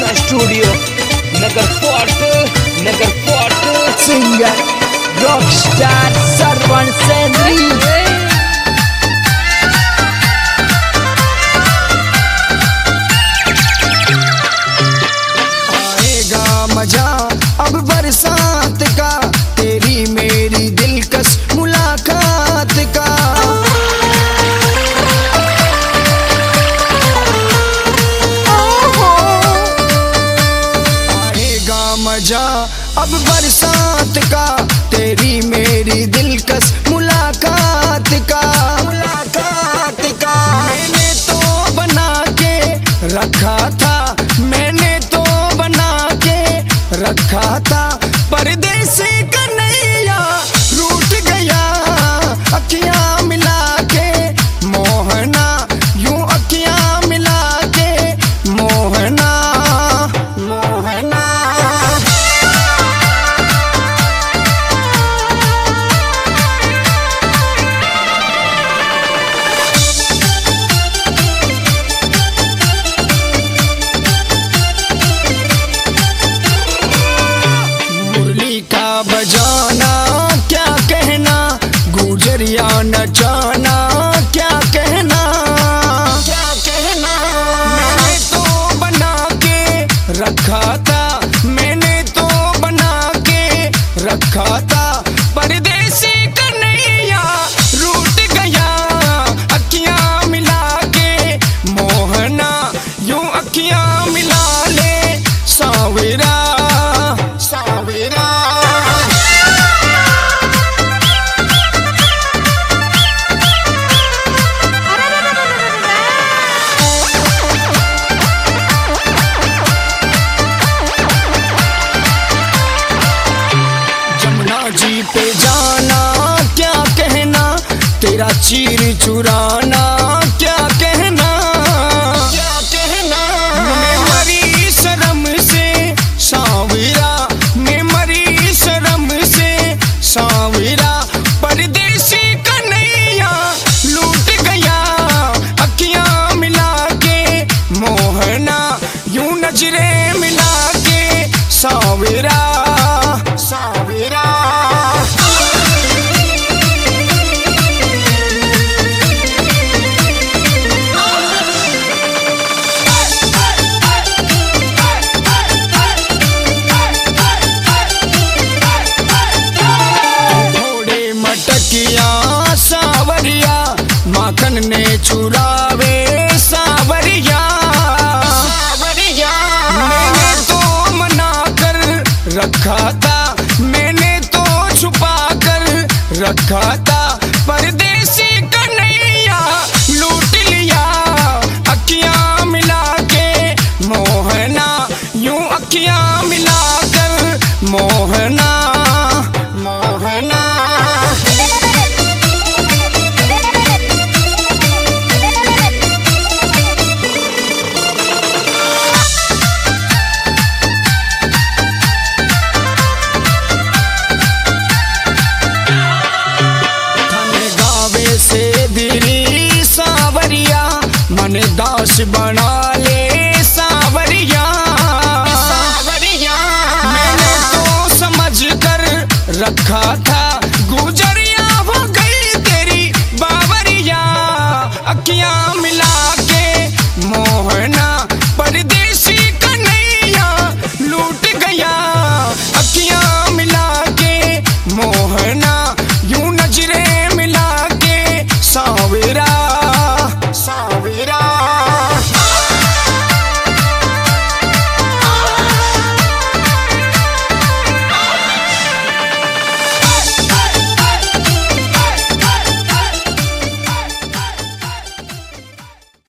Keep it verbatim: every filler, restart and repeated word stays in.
Studio Nagar Fort Nagar Fort. Singer rockstar Sarwan Saini. आएगा मजा अब बरसात का, तेरी मेरी दिलकश मुलाकात का। आएगा मजा अब बरसात का, तेरी मेरी दिलकश मुलाकात का। मुलाकात का मैंने तो बना के रखा था, मैंने तो बना के रखा था। परदेसी कन्हैया रूठ गया, अखियां मिला के मोहना, यूं अखियां मिला के मोहना मोहना। मुरली का बजाना क्या कहना, गुजरिया नचाना क्या कहना, क्या कहना। मैंने तो बना के रखा था, मैंने तो बना के रखा था। परदेसी कन्हैया रूठ गया, अखियां मिला के मोहना, यूं अखियां मिला ले सावरा सावरा। जमुना जी पे जाना क्या कहना, तेरा चीर चुराना क्या कहना, क्या कहना। मैं मरी शर्म से सावरा, मैं मरी शर्म से सावरा। परदेसी कन्हैया लूट गया, अखियां मिला के मोहना, यूं नजरें मिला के सावरा सावरा। थोड़े मटकिया सावरिया, माखन ने चुरावे सावरिया सावरिया। मैंने तो मना कर रखा था, मैंने तो छुपा कर रखा था। परदेसी कन्हैया लूट लिया, अखियां मिला के मोहना, यूं अखियां मिला कर मोहना मोहना। गावे से दिली सावरिया, मन दास बना ले सावरिया